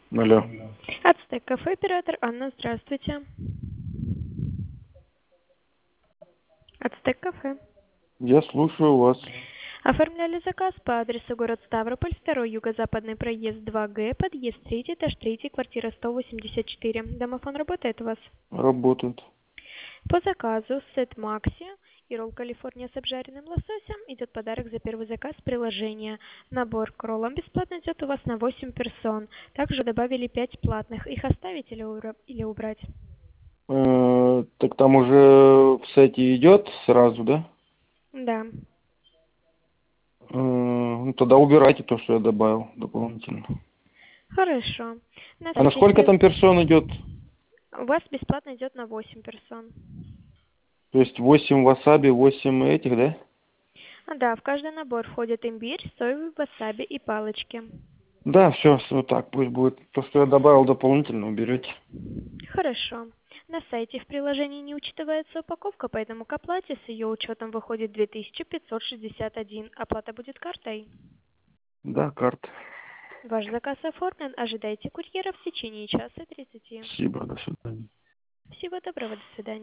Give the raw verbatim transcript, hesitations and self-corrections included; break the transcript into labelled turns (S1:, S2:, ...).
S1: Алло.
S2: Ацтек кафе, оператор Анна, здравствуйте. Ацтек кафе.
S1: Я слушаю вас.
S2: Оформляли заказ по адресу город Ставрополь, второй юго-западный проезд два Г, подъезд третий, этаж третий, квартира сто восемьдесят четыре. Домофон работает у вас?
S1: Работает.
S2: По заказу сет Макси и ролл Калифорния с обжаренным лососем идет подарок за первый заказ приложения. Набор к роллам бесплатно идет у вас на восемь персон. Также добавили пять платных. Их оставить или, ура- или убрать?
S1: Э, так там уже в сете идет сразу, да?
S2: Да.
S1: Э, ну тогда убирайте то, что я добавил дополнительно.
S2: Хорошо. На
S1: А на
S2: сайте
S1: сколько
S2: при-
S1: там персон идет?
S2: У вас бесплатно идет на восемь персон.
S1: То есть восемь васаби, восемь этих, да?
S2: А, да, в каждый набор входит имбирь, соевый васаби и палочки.
S1: Да, все, вот так пусть будет. То, что я добавил дополнительно, уберете.
S2: Хорошо. На сайте в приложении не учитывается упаковка, поэтому к оплате с ее учетом выходит две тысячи пятьсот шестьдесят один. Оплата будет картой.
S1: Да, карта.
S2: Ваш заказ оформлен. Ожидайте курьера в течение часа тридцати.
S1: Спасибо, до свидания.
S2: Всего доброго, до свидания.